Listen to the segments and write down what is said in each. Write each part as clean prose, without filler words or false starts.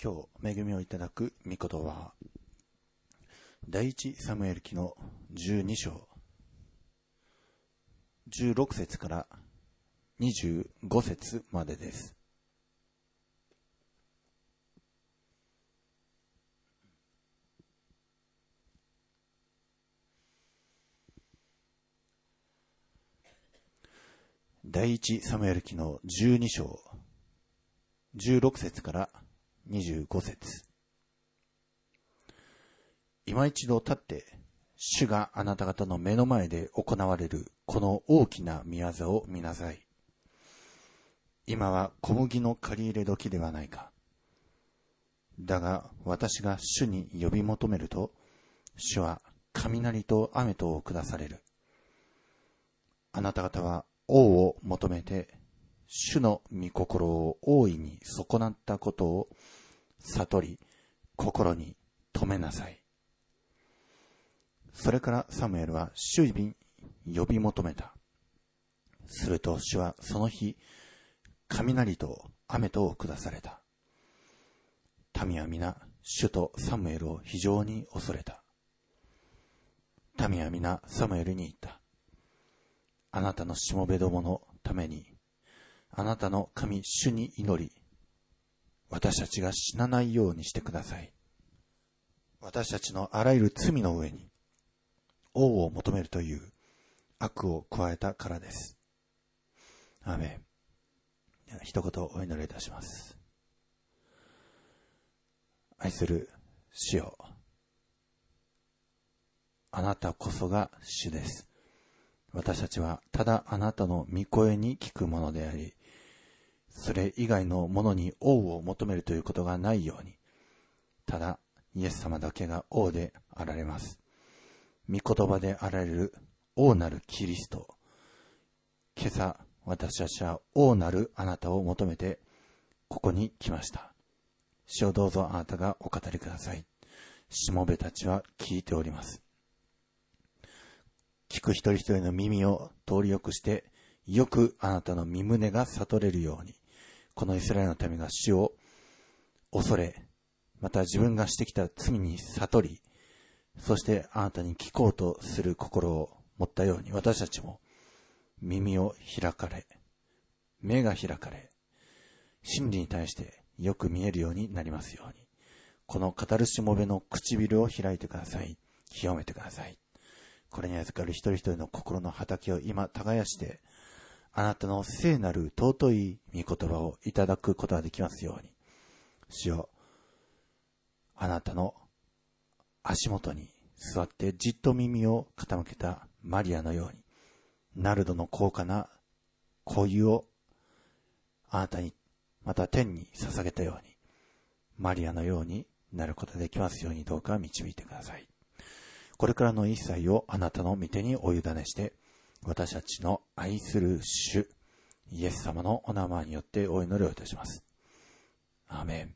今日恵みをいただく御言葉は第一サムエル記の12章16節から25節までです。第一サムエル記の12章16節から25節。今一度立って主があなた方の目の前で行われるこの大きな御業を見なさい。今は小麦の借り入れ時ではないか。だが私が主に呼び求めると、主は雷と雨とを下される。あなた方は王を求めて、主の御心を大いに損なったことを悟り、心に留めなさい。それからサムエルは主に呼び求めた。すると主はその日、雷と雨とを下された。民は皆、主とサムエルを非常に恐れた。民は皆、サムエルに言った。あなたのしもべどものために、あなたの神主に祈り、私たちが死なないようにしてください。私たちのあらゆる罪の上に、王を求めるという悪を加えたからです。アーメン。一言お祈りいたします。愛する主よ、あなたこそが主です。私たちはただあなたの御声に聞くものであり、それ以外のものに王を求めるということがないように、ただイエス様だけが王であられます。御言葉であられる王なるキリスト。今朝私たちは王なるあなたを求めてここに来ました。主をどうぞあなたがお語りください。しもべたちは聞いております。聞く一人一人の耳を通りよくして、よくあなたの身胸が悟れるように、このイスラエルの民が主を恐れ、また自分がしてきた罪に悟り、そしてあなたに聞こうとする心を持ったように、私たちも耳を開かれ、目が開かれ、真理に対してよく見えるようになりますように、この語るしもべの唇を開いてください。清めてください。これに預かる一人一人の心の畑を今耕して、あなたの聖なる尊い御言葉をいただくことができますように、主よ、あなたの足元に座ってじっと耳を傾けたマリアのように、ナルドの高価な香油をあなたに、また天に捧げたように、マリアのようになることができますように、どうか導いてください。これからの一切をあなたの御手にお委ねして、私たちの愛する主イエス様のお名前によってお祈りをいたします。アーメ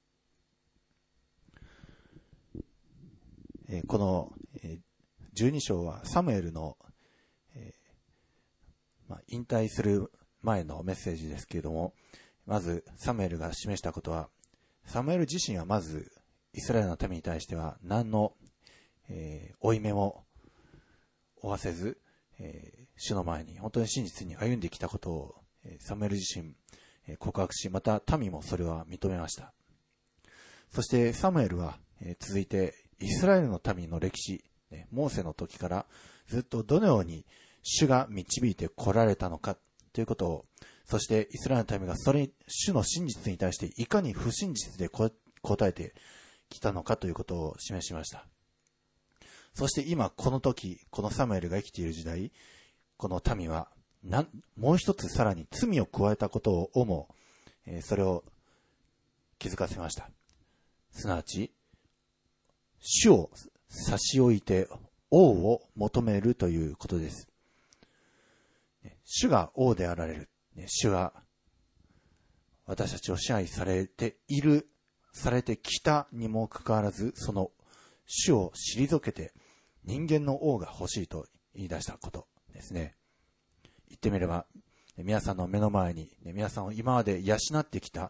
ン。この12章はサムエルの引退する前のメッセージですけれども、まずサムエルが示したことは、サムエル自身はまずイスラエルの民に対しては何の負い目も負わせず、主の前に本当に真実に歩んできたことをサムエル自身告白し、また民もそれは認めました。そしてサムエルは続いてイスラエルの民の歴史、モーセの時からずっとどのように主が導いて来られたのかということを、そしてイスラエルの民がそれ主の真実に対していかに不真実で答えてきたのかということを示しました。そして今この時、このサムエルが生きている時代、この民はもう一つさらに罪を加えたことをも、それを気づかせました。すなわち主を差し置いて王を求めるということです。主が王であられる。主が私たちを支配されている、されてきたにもかかわらず、その主を退けて人間の王が欲しいと言い出したことですね。言ってみれば、皆さんの目の前に、皆さんを今まで養ってきた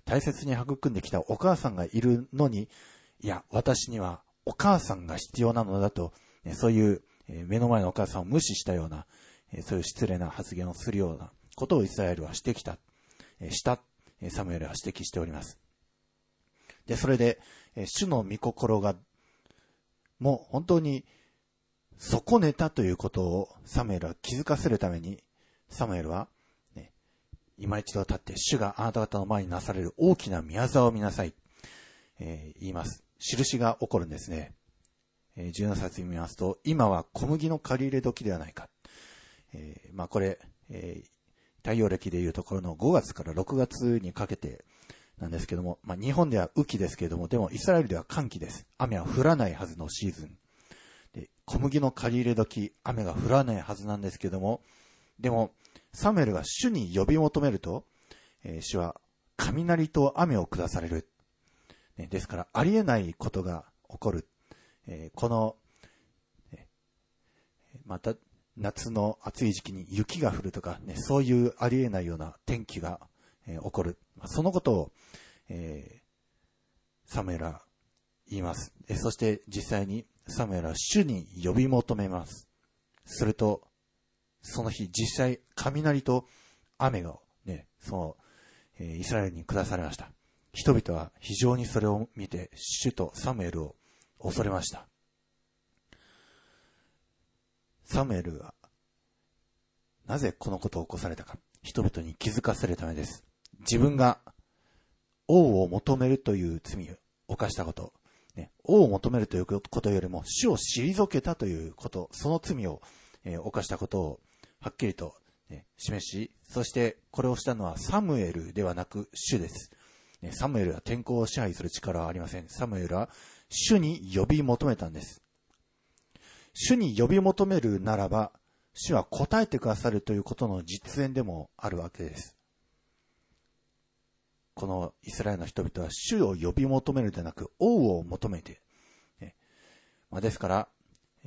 大切に育んできたお母さんがいるのに、いや、私にはお母さんが必要なのだと、そういう目の前のお母さんを無視したような、そういう失礼な発言をするようなことをイスラエルはした、サムエルは指摘しております。で、それで、主の御心が、もう本当に損ねたということをサムエルは気づかせるために、サムエルは、今一度立って主があなた方の前になされる大きな宮沢を見なさい、言います。印が起こるんですね。17節見ますと、今は小麦の借り入れ時ではないか。これ、太陽暦でいうところの5月から6月にかけてなんですけども、日本では雨季ですけれども、でもイスラエルでは乾季です。雨は降らないはずのシーズン。で、小麦の借り入れ時、雨が降らないはずなんですけども、でも、サムエルが主に呼び求めると、主は雷と雨を下される。ですから、ありえないことが起こる。この、また、夏の暑い時期に雪が降るとか、そういうありえないような天気が、起こる。そのことを、サムエルは言います。そして実際にサムエルは主に呼び求めます。すると、その日実際雷と雨がイスラエルに下されました。人々は非常にそれを見て主とサムエルを恐れました。サムエルはなぜこのことを起こされたか、人々に気づかせるためです。自分が王を求めるという罪を犯したこと、王を求めるということよりも主を退けたということ、その罪を犯したことをはっきりと示し、そしてこれをしたのはサムエルではなく主です。サムエルは天候を支配する力はありません。サムエルは主に呼び求めたんです。主に呼び求めるならば、主は答えてくださるということの実演でもあるわけです。このイスラエルの人々は主を呼び求めるでなく王を求めて、ですから、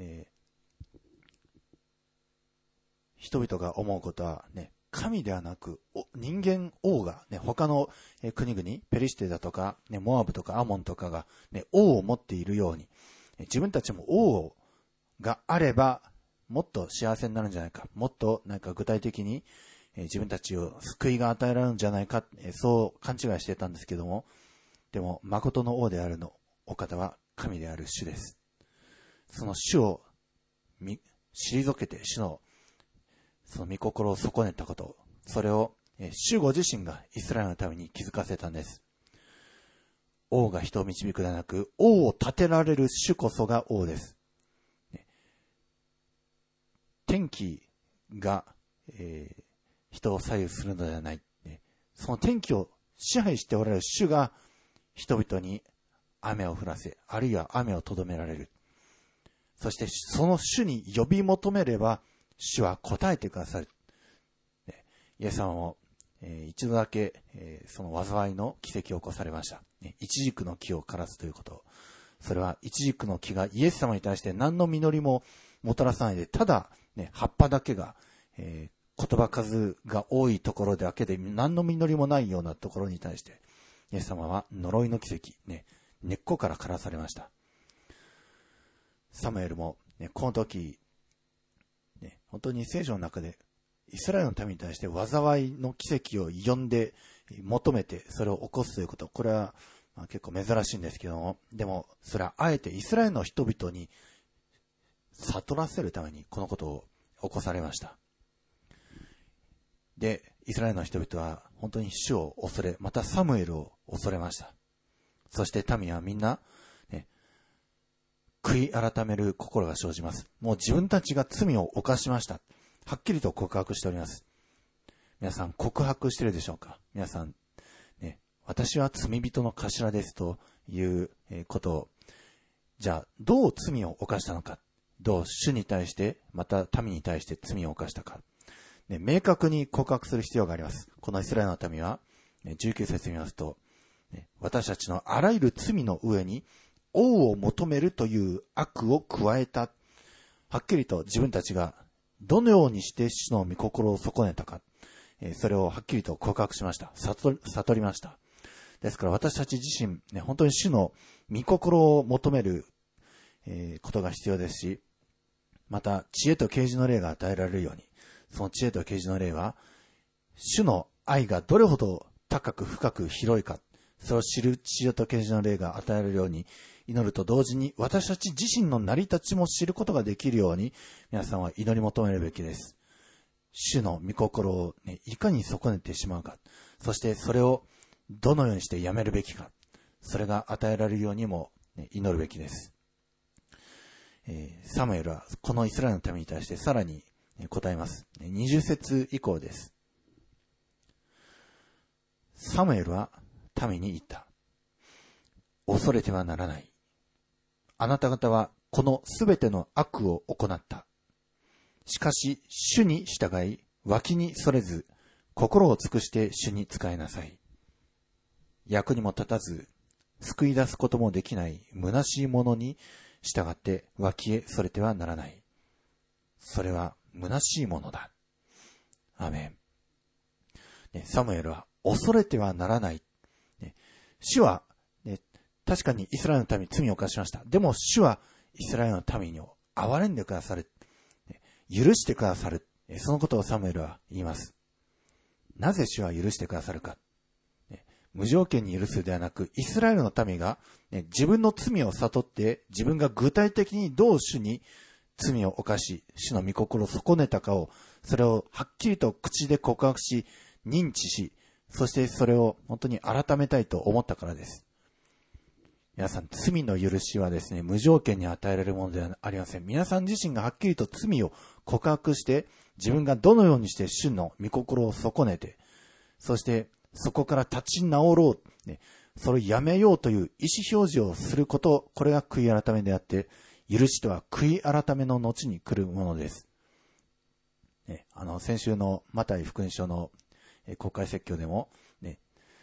人々が思うことは神ではなく人間王が他の国々、ペリシテだとかモアブとかアモンとかが王を持っているように、自分たちも王があればもっと幸せになるんじゃないか、もっと具体的に自分たちを救いが与えられるんじゃないか、そう勘違いしていたんですけども、でも誠の王であるのお方は神である主です。その主を退けて主のその御心を損ねたこと、それを主ご自身がイスラエルのために気づかせたんです。王が人を導くではなく、王を立てられる主こそが王です。天気が、人を左右するのではない。その天気を支配しておられる主が人々に雨を降らせ、あるいは雨をとどめられる。そしてその主に呼び求めれば主は答えてくださる。イエス様も、一度だけ、その災いの奇跡を起こされました。イチジクの木を枯らすということ。それはイチジクの木がイエス様に対して何の実りももたらさないで、ただ、葉っぱだけが、言葉数が多いところだけで何の実りもないようなところに対して、イエス様は呪いの奇跡、根っこから枯らされました。サムエルも、この時、本当に聖書の中でイスラエルの民に対して災いの奇跡を呼んで求めてそれを起こすということ、これは結構珍しいんですけども、でもそれはあえてイスラエルの人々に悟らせるためにこのことを起こされました。で、イスラエルの人々は本当に主を恐れ、またサムエルを恐れました。そして民はみんな、悔い改める心が生じます。もう自分たちが罪を犯しました。はっきりと告白しております。皆さん告白してるでしょうか？皆さん、私は罪人の頭ですということを、じゃあどう罪を犯したのか、どう主に対してまた民に対して罪を犯したか、明確に告白する必要があります。このイスラエルの民は、19節見ますと、私たちのあらゆる罪の上に王を求めるという悪を加えた。はっきりと自分たちがどのようにして主の御心を損ねたか、それをはっきりと告白しました。悟りました。 ですから私たち自身、ね、本当に主の御心を求める、ことが必要ですし、また知恵と啓示の霊が与えられるように、その知恵と啓示の霊は、主の愛がどれほど高く深く広いか、それを知る知恵と啓示の霊が与えられるように祈ると同時に、私たち自身の成り立ちも知ることができるように、皆さんは祈り求めるべきです。主の御心を、ね、いかに損ねてしまうか、そしてそれをどのようにしてやめるべきか、それが与えられるようにも、ね、祈るべきです。サムエルはこのイスラエルの民に対してさらに答えます。20節以降です。サムエルは民に言った。恐れてはならない。あなた方はこのすべての悪を行った。しかし主に従い、脇にそれず、心を尽くして主に仕えなさい。役にも立たず、救い出すこともできない虚しいものに従って脇へそれてはならない。それは虚しいものだ。アーメン。サムエルは恐れてはならない。主は、確かにイスラエルの民に罪を犯しました。でも主はイスラエルの民に憐れんでくださる。許してくださる。そのことをサムエルは言います。なぜ主は許してくださるか。無条件に許すではなく、イスラエルの民が、自分の罪を悟って、自分が具体的にどう主に罪を犯し、主の御心を損ねたかを、それをはっきりと口で告白し、認知し、そしてそれを本当に改めたいと思ったからです。皆さん、罪の許しはですね、無条件に与えられるものではありません。皆さん自身がはっきりと罪を告白して、自分がどのようにして主の御心を損ねて、そしてそこから立ち直ろう、ね、それをやめようという意思表示をすること、これが悔い改めであって、許しとは悔い改めの後に来るものです。ね、先週のマタイ福音書の公開説教でも、ね、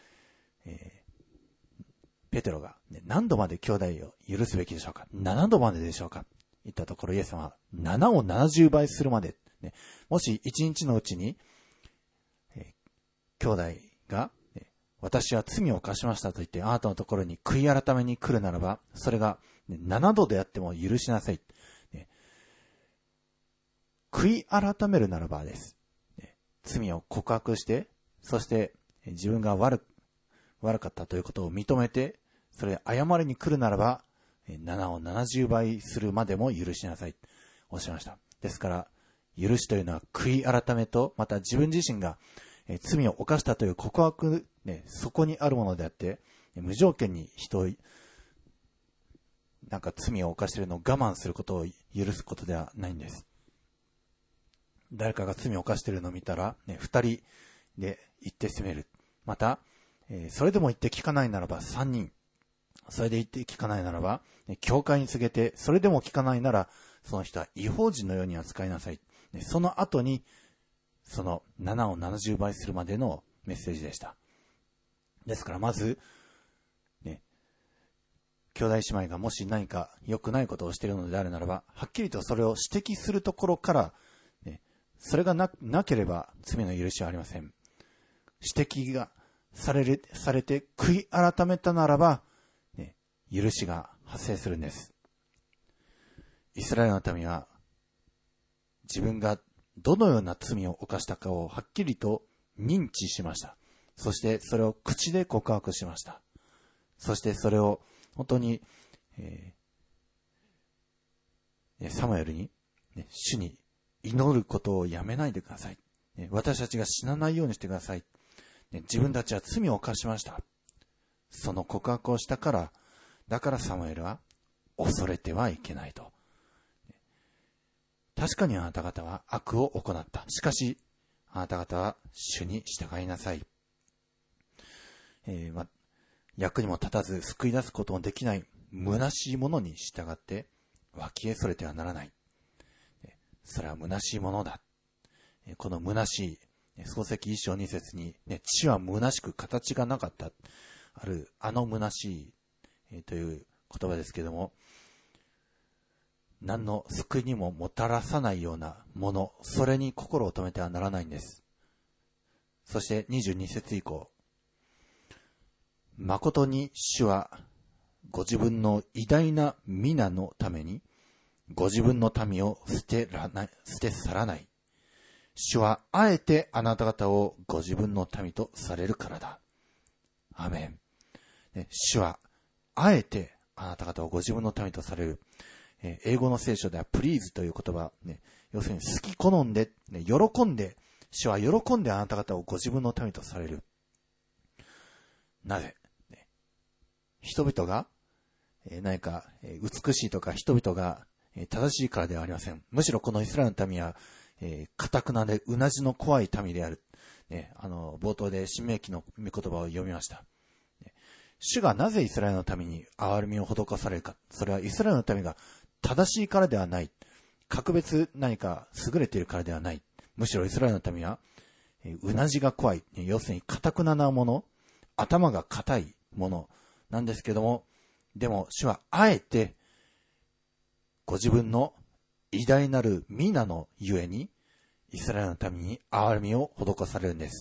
ペテロが、ね、何度まで兄弟を許すべきでしょうか、7度まででしょうか、言ったところ、イエス様は7を70倍するまで、ね、もし1日のうちに、兄弟が、私は罪を犯しましたと言って、あなたのところに悔い改めに来るならば、それが7度であっても許しなさい。悔い改めるならばです。罪を告白して、そして自分が悪かったということを認めて、それで謝りに来るならば、7を70倍するまでも許しなさい。おっしゃいました。ですから、許しというのは悔い改めと、また自分自身が罪を犯したという告白、ね、そこにあるものであって、無条件に人を、なんか罪を犯しているのを我慢することを許すことではないんです。誰かが罪を犯しているのを見たら、ね、2人で行って責める。また、それでも言って聞かないならば3人。それで言って聞かないならば、教会に告げて、それでも聞かないなら、その人は異邦人のように扱いなさい。その後に、その7を70倍するまでのメッセージでした。ですからまず、ね、兄弟姉妹がもし何か良くないことをしているのであるならば、はっきりとそれを指摘するところから、ね、それが なければ罪の許しはありません。指摘がされて悔い改めたならば、ね、許しが発生するんです。イスラエルの民は自分がどのような罪を犯したかをはっきりと認知しました。そしてそれを口で告白しました。そしてそれを本当に、サムエルに、主に祈ることをやめないでください。私たちが死なないようにしてください。自分たちは罪を犯しました。その告白をしたから、だからサムエルは恐れてはいけないと。確かにあなた方は悪を行った。しかし、あなた方は主に従いなさい。役にも立たず救い出すことのできない虚しいものに従って脇へそれてはならない。それは虚しいものだ。この虚しい、創世記1章2節に、地は虚しく形がなかった。ある、虚しい、という言葉ですけれども、何の救いにももたらさないようなもの、それに心を止めてはならないんです。そして22節以降、 誠に主はご自分の偉大な皆のためにご自分の民を捨て去らない。主はあえてあなた方をご自分の民とされるからだ。アーメン。主はあえてあなた方をご自分の民とされる。英語の聖書ではプリーズという言葉、要するに好き好んで、喜んで、主は喜んであなた方をご自分の民とされる。なぜ、人々が何か美しいとか人々が正しいからではありません。むしろこのイスラエルの民は堅くなでうなじの怖い民である。冒頭で申命記の御言葉を読みました。主がなぜイスラエルの民に憐れみを施されるか。それはイスラエルの民が正しいからではない。格別何か優れているからではない。むしろイスラエルの民はうなじが怖い。要するに堅くななもの、頭が硬いものなんですけども、でも主はあえてご自分の偉大なる皆のゆえにイスラエルの民に憐れみを施されるんです。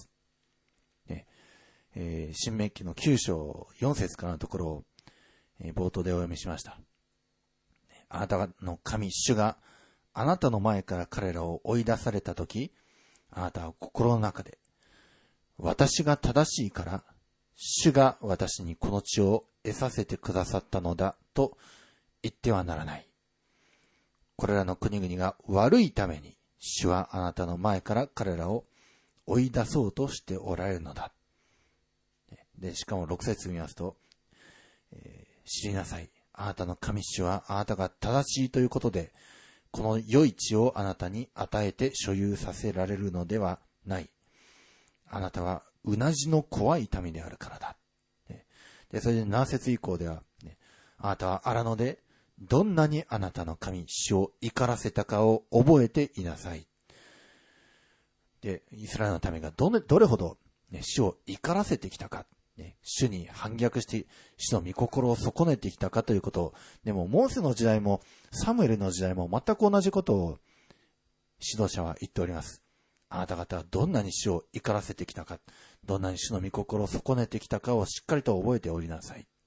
申命記の9章4節からのところを、冒頭でお読みしました。あなたの神主があなたの前から彼らを追い出されたとき、あなたは心の中で私が正しいから主が私にこの地を得させてくださったのだと言ってはならない。これらの国々が悪いために主はあなたの前から彼らを追い出そうとしておられるのだ。で、しかも6節見ますと、知りなさい。あなたの神主はあなたが正しいということで、この良い地をあなたに与えて所有させられるのではない。あなたはうなじの怖い民であるからだ。で、それで7節以降では、あなたは荒野でどんなにあなたの神主を怒らせたかを覚えていなさい。で、イスラエルの民がどれほど、主を怒らせてきたか。主に反逆して、主の御心を損ねてきたかということを、でも、モーセの時代も、サムエルの時代も全く同じことを、指導者は言っております。あなた方はどんなに主を怒らせてきたか、どんなに主の御心を損ねてきたかをしっかりと覚えておりなさい。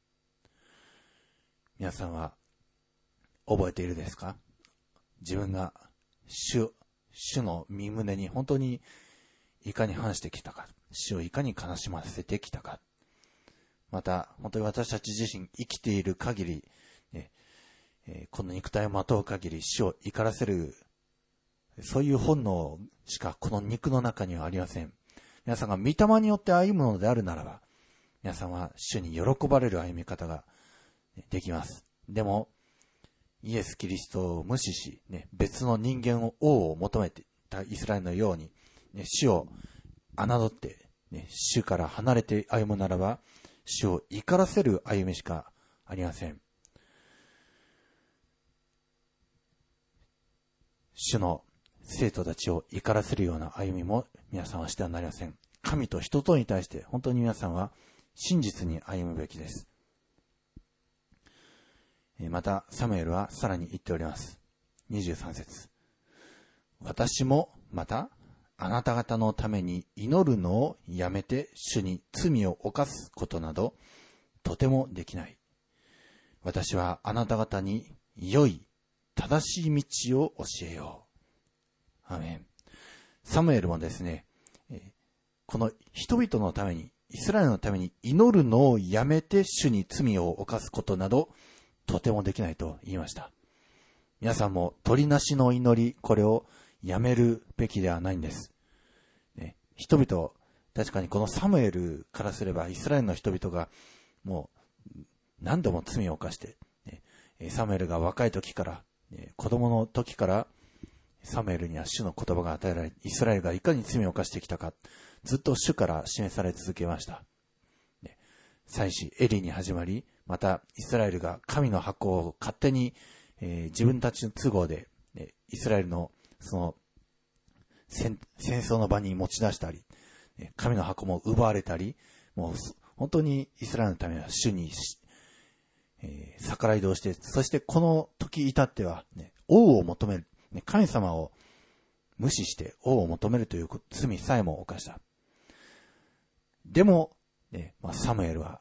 皆さんは、覚えているですか？自分が主の御胸に本当にいかに反してきたか。主をいかに悲しませてきたか。また、本当に私たち自身生きている限り、この肉体をまとう限り主を怒らせる、そういう本能しかこの肉の中にはありません。皆さんが御霊によって歩むのであるならば、皆さんは主に喜ばれる歩み方ができます。でも、イエス・キリストを無視し、別の人間を王を求めていたイスラエルのように、主を侮って、主から離れて歩むならば、主を怒らせる歩みしかありません。主の生徒たちを怒らせるような歩みも皆さんはしてはなりません。神と人とに対して本当に皆さんは真実に歩むべきです。また、サムエルはさらに言っております。23節。私もまた、あなた方のために祈るのをやめて主に罪を犯すことなどとてもできない。私はあなた方に良い正しい道を教えよう。アーメン。サムエルもですね、この人々のために、イスラエルのために祈るのをやめて主に罪を犯すことなどとてもできないと言いました。皆さんも取りなしの祈り、これをやめるべきではないんです。人々、確かにこのサムエルからすればイスラエルの人々がもう何度も罪を犯して、サムエルが若い時から、子供の時からサムエルには主の言葉が与えられ、イスラエルがいかに罪を犯してきたか、ずっと主から示され続けました。祭司エリに始まり、またイスラエルが神の箱を勝手に、自分たちの都合で、イスラエルのその戦争の場に持ち出したり、神の箱も奪われたり、もう本当にイスラエルのためは主に、逆らい動して、そしてこの時至っては、王を求める、神様を無視して王を求めるという罪さえも犯した。でも、サムエルは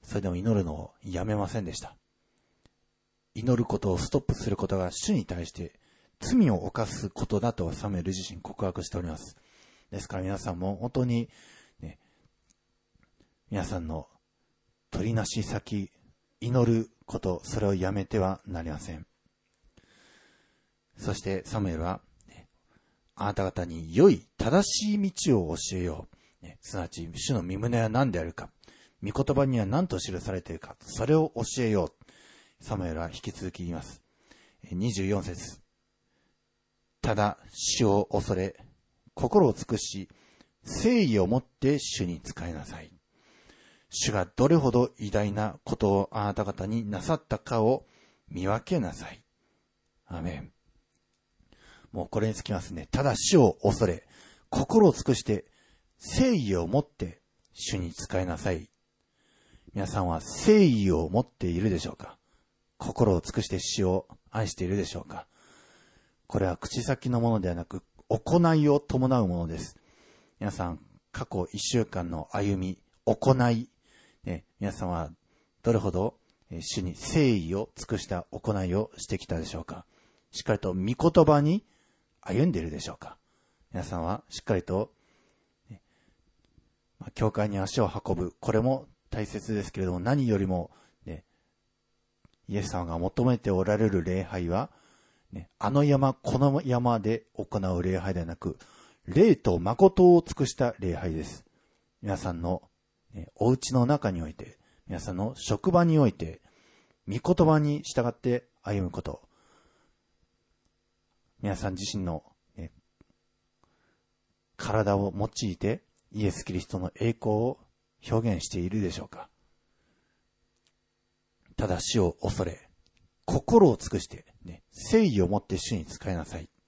それでも祈るのをやめませんでした。祈ることをストップすることが主に対して罪を犯すことだとサムエル自身告白しております。ですから皆さんも本当に、ね、皆さんの取りなし先、祈ること、それをやめてはなりません。そしてサムエルは、あなた方に良い正しい道を教えよう。すなわち主の御胸は何であるか、御言葉には何と記されているか、それを教えよう。サムエルは引き続き言います。24節。ただ主を恐れ、心を尽くし、誠意をもって主に仕えなさい。主がどれほど偉大なことをあなた方になさったかを見分けなさい。アーメン。もうこれにつきますね。ただ主を恐れ、心を尽くして、誠意をもって主に仕えなさい。皆さんは誠意を持っているでしょうか？心を尽くして主を愛しているでしょうか？これは口先のものではなく、行いを伴うものです。皆さん、過去1週間の歩み、行い、皆さんはどれほど主に誠意を尽くした行いをしてきたでしょうか？しっかりと御言葉に歩んでいるでしょうか？皆さんはしっかりと、教会に足を運ぶ、これも大切ですけれども、何よりも、イエス様が求めておられる礼拝は、あの山、この山で行う礼拝ではなく、霊と誠を尽くした礼拝です。皆さんの、お家の中において、皆さんの職場において、御言葉に従って歩むこと。皆さん自身の、体を用いてイエス・キリストの栄光を表現しているでしょうか？ただ主を恐れ、心を尽くして、誠意を持って主に仕えなさい。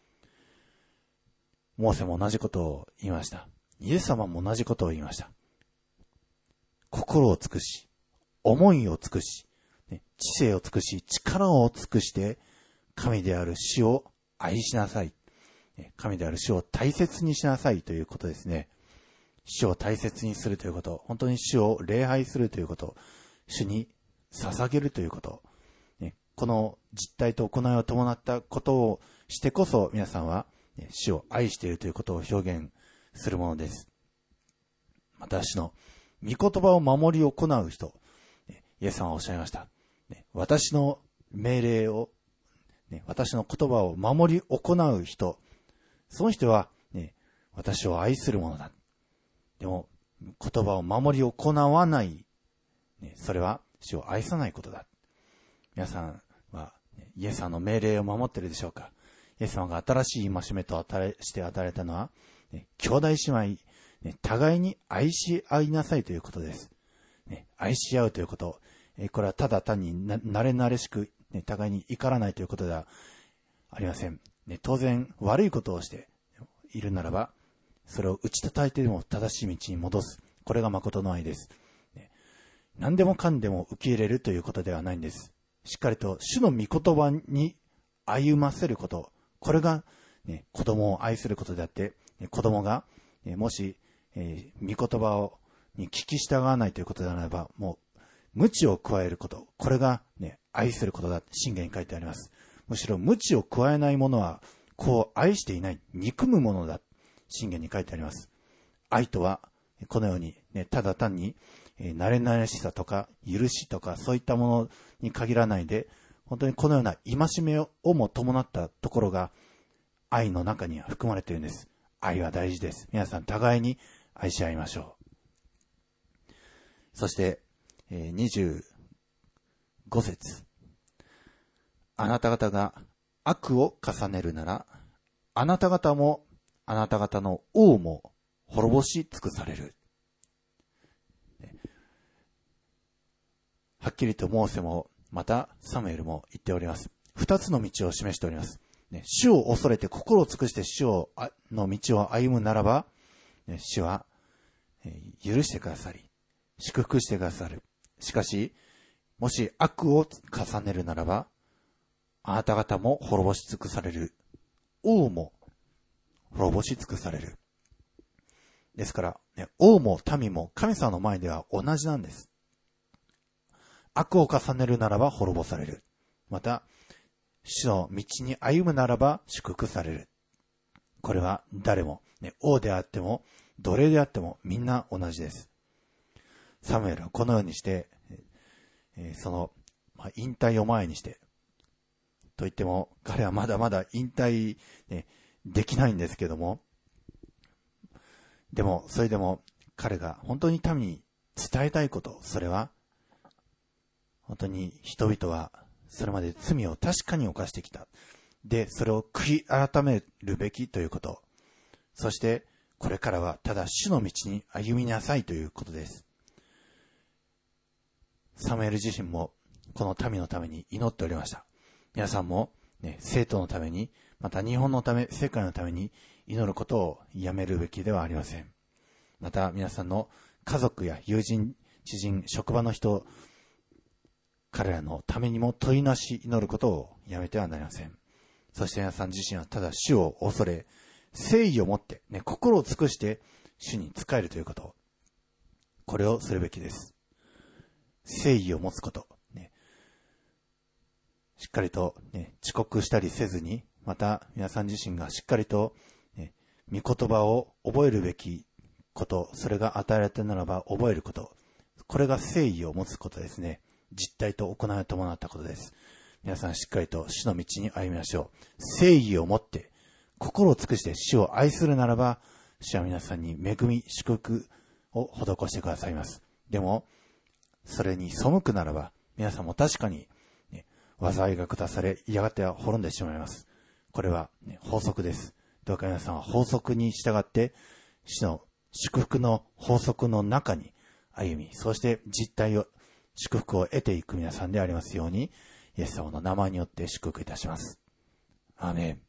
モーセも同じことを言いました。イエス様も同じことを言いました。心を尽くし、思いを尽くし、知性を尽くし、力を尽くして、神である主を愛しなさい。神である主を大切にしなさいということですね。主を大切にするということ、本当に主を礼拝するということ、主に捧げるということ、この実態と行いを伴ったことをしてこそ皆さんは主を愛しているということを表現するものです。私の御言葉を守り行う人、イエス様はおっしゃいました。私の命令を、私の言葉を守り行う人、その人は、私を愛する者だ。でも言葉を守り行わない、それは主を愛さないことだ。皆さんはイエス様の命令を守っているでしょうか？イエス様が新しい戒めとして与えられたのは、兄弟姉妹、互いに愛し合いなさいということです。愛し合うということ、これはただ単に慣れ慣れしく、互いに怒らないということではありません。当然悪いことをしているならば、それを打ち叩いてでも正しい道に戻す。これが誠の愛です。何でもかんでも受け入れるということではないんです。しっかりと主の御言葉に歩ませること。これが、子供を愛することであって、子供が、もし、御言葉に聞き従わないということであれば、もう無知を加えること。これが、愛することだ。箴言に書いてあります。むしろ無知を加えない者は子を愛していない。憎むものだ。箴言に書いてあります。愛とはこのように、ただ単に、慣れ慣れしさとか許しとかそういったものに限らないで、本当にこのような戒めをも伴ったところが愛の中には含まれているんです。愛は大事です。皆さん互いに愛し合いましょう。そして、25節。あなた方が悪を重ねるなら、あなた方もあなた方の王も滅ぼし尽くされる。はっきりとモーセもまたサムエルも言っております。二つの道を示しております。主を恐れて心を尽くして主の道を歩むならば、主は許してくださり、祝福してくださる。しかし、もし悪を重ねるならば、あなた方も滅ぼし尽くされる。王も滅ぼし尽くされる。ですから、王も民も神様の前では同じなんです。 悪を重ねるならば滅ぼされる。また、主の道に歩むならば祝福される。これは誰も、王であっても、奴隷であってもみんな同じです。サムエルはこのようにして、その、引退を前にして、と言っても、彼はまだまだ引退、できないんですけども、でも、それでも彼が本当に民に伝えたいこと、それは、本当に人々はそれまで罪を確かに犯してきた。で、それを悔い改めるべきということ。そして、これからはただ主の道に歩みなさいということです。サムエル自身もこの民のために祈っておりました。皆さんも、生徒のために、また日本のため、世界のために祈ることをやめるべきではありません。また皆さんの家族や友人、知人、職場の人、彼らのためにも問いなし祈ることをやめてはなりません。そして皆さん自身はただ主を恐れ、誠意を持って、心を尽くして主に仕えるということ。これをするべきです。誠意を持つこと。しっかりと、遅刻したりせずに、また皆さん自身がしっかりと、御言葉を覚えるべきこと、それが与えられたならば覚えること。これが誠意を持つことですね。実体と行いを伴ったことです。皆さんしっかりと主の道に歩みましょう。誠意を持って、心を尽くして主を愛するならば、主は皆さんに恵み、祝福を施してくださいます。でも、それに背くならば、皆さんも確かに、災いが下され、やがては滅んでしまいます。これは、法則です。どうか皆さんは法則に従って、主の祝福の法則の中に歩み、そして実体を、祝福を得ていく皆さんでありますように、イエス様の名前によって祝福いたします。アーメン。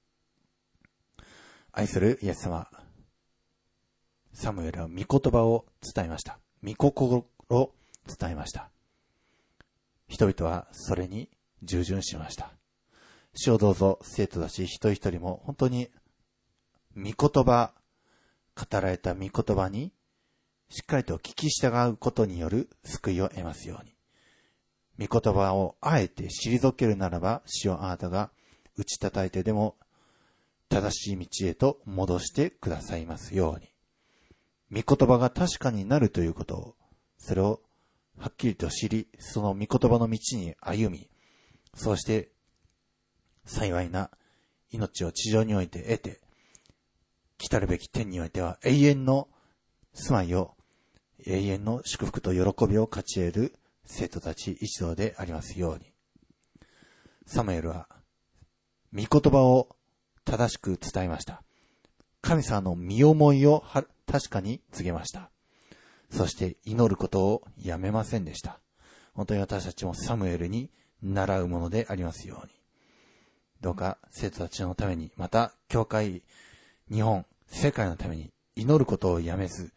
愛するイエス様、サムエルは御言葉を伝えました。御心を伝えました。人々はそれに従順しました。主をどうぞ生徒たち一人一人も本当に御言葉、語られた御言葉にしっかりと聞き従うことによる救いを得ますように。御言葉をあえて退けるならば、主をあなたが打ち叩いてでも正しい道へと戻してくださいますように。御言葉が確かになるということを、それをはっきりと知り、その御言葉の道に歩み、そうして幸いな命を地上において得て、来たるべき天においては永遠の住まいを、永遠の祝福と喜びを勝ち得る生徒たち一同でありますように。サムエルは御言葉を正しく伝えました。神様の身思いを確かに告げました。そして祈ることをやめませんでした。本当に私たちもサムエルに習うものでありますように。どうか生徒たちのために、また教会、日本、世界のために祈ることをやめず、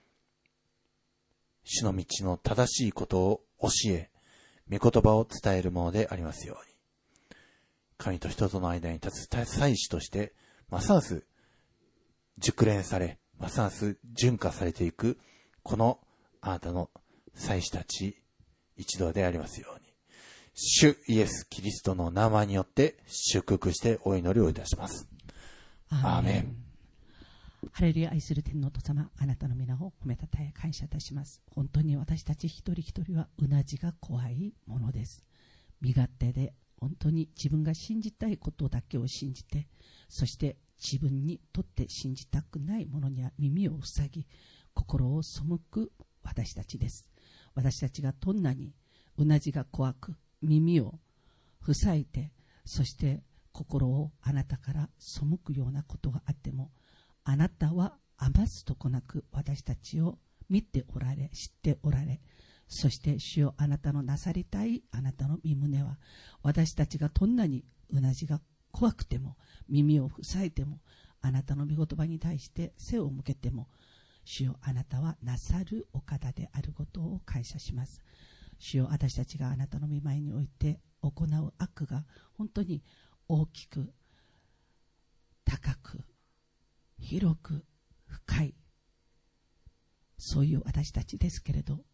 主の道の正しいことを教え、御言葉を伝えるものでありますように。神と人との間に立つ祭司として、ますます熟練され、ますます純化されていく、このあなたの祭司たち一同でありますように。主イエス・キリストの名前によって祝福してお祈りをいたします。アーメン。 ハレルヤ。愛する天皇と様、あなたの皆を褒めたたえ感謝いたします。本当に私たち一人一人はうなじが怖いものです。身勝手で本当に自分が信じたいことだけを信じて、そして自分にとって信じたくないものには耳を塞ぎ、心を背く私たちです。私たちがどんなにうなじが怖く耳を塞いで、そして心をあなたから背くようなことがあっても、あなたは余すとこなく私たちを見ておられ、知っておられ、そして主よ、あなたのなさりたいあなたの御胸は、私たちがどんなにうなじが怖くても、耳を塞いでも、あなたの御言葉に対して背を向けても、主よ、あなたはなさるお方であることを感謝します。主よ、私たちがあなたの御前において行う悪が本当に大きく、高く、広く、深い、そういう私たちですけれど、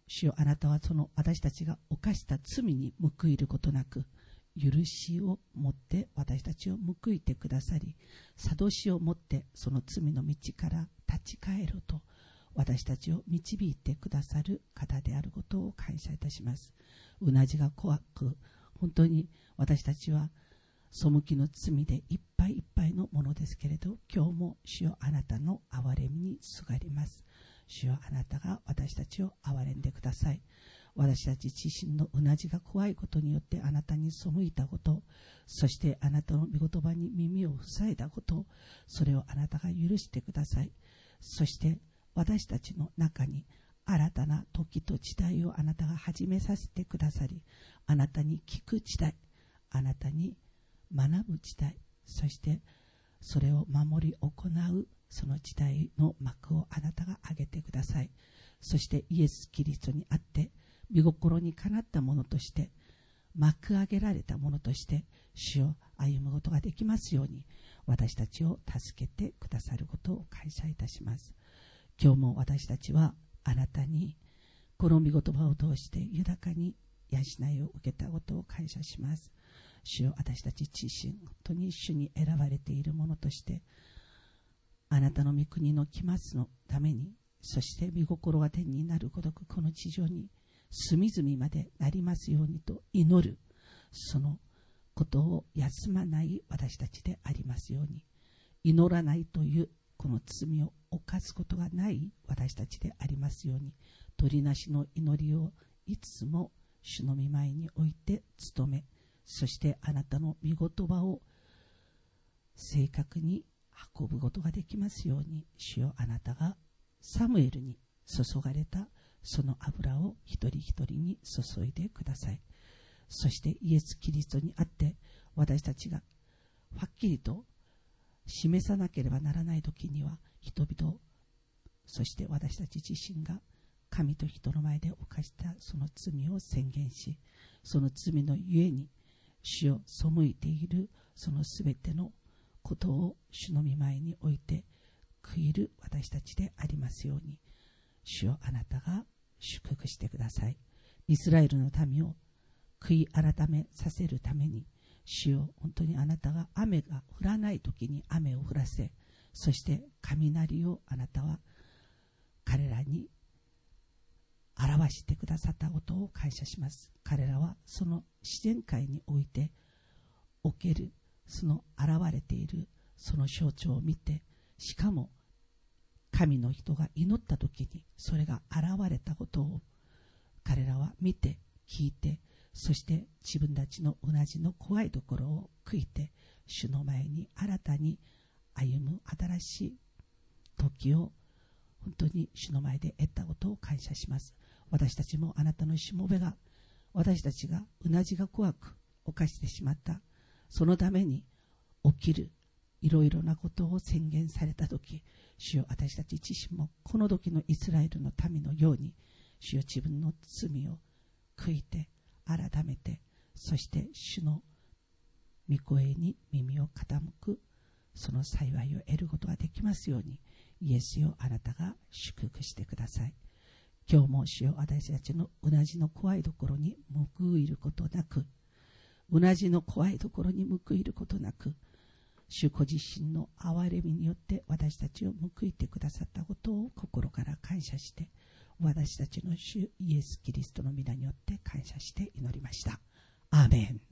主よ、あなたはその私たちが犯した罪に報いることなく、許しを持って私たちを報いてくださり、諭しを持ってその罪の道から立ち返ろうと私たちを導いてくださる方であることを感謝いたします。うなじが怖く、本当に私たちは背きの罪でいっぱいいっぱいのものですけれど、今日も主よ、あなたの憐れみにすがります。主よ、あなたが私たちを憐れんでください。私たち自身のうなじが怖いことによってあなたに背いたこと、そしてあなたの御言葉に耳を塞いだこと、それをあなたが許してください。そして私たちの中に新たな時と時代をあなたが始めさせてくださり、あなたに聞く時代、あなたに学ぶ時代、そしてそれを守り行うその時代の幕をあなたが上げてください。そしてイエス・キリストにあって御心にかなったものとして、幕上げられたものとして主を歩むことができますように、私たちを助けてくださることを感謝いたします。今日も私たちはあなたにこの御言葉を通して豊かに養いを受けたことを感謝します。主よ、私たち自身本当に主に選ばれているものとして、あなたの御国の来ますのために、そして御心が天になるごとくこの地上に隅々までなりますようにと祈る、そのことを休まない私たちでありますように、祈らないというこの罪を犯すことがない私たちでありますように、取りなしの祈りをいつも主の御前に置いて努め、そしてあなたの御言葉を正確に運ぶことができますように、主よ、あなたがサムエルに注がれたその油を一人一人に注いでください。そしてイエス・キリストにあって私たちがはっきりと示さなければならない時には、人々、そして私たち自身が神と人の前で犯したその罪を宣言し、その罪のゆえに主を背いているそのすべてのことを主の御前に置いて悔いる私たちでありますように、主よ、あなたが祝福してください。イスラエルの民を悔い改めさせるために、主よ、本当にあなたが雨が降らない時に雨を降らせ、そして雷をあなたは彼らに表してくださったことを感謝します。彼らはその自然界においておけるその現れているその象徴を見て、しかも神の人が祈った時にそれが現れたことを彼らは見て聞いて、そして自分たちのうなじの怖いところを悔いて、主の前に新たに歩む新しい時を本当に主の前で得たことを感謝します。私たちもあなたのしもべが、私たちがうなじが怖く犯してしまったそのために起きるいろいろなことを宣言されたとき、主よ、私たち自身もこの時のイスラエルの民のように、主よ、自分の罪を悔いて改めて、そして主の御声に耳を傾くその幸いを得ることができますように、イエスよ、あなたが祝福してください。今日も主よ、私たちのうなじの怖いところに報いることなく、うなじの怖いところに報いることなく、主ご自身の憐れみによって私たちを報いてくださったことを心から感謝して、私たちの主イエス・キリストの皆によって感謝して祈りました。アーメン。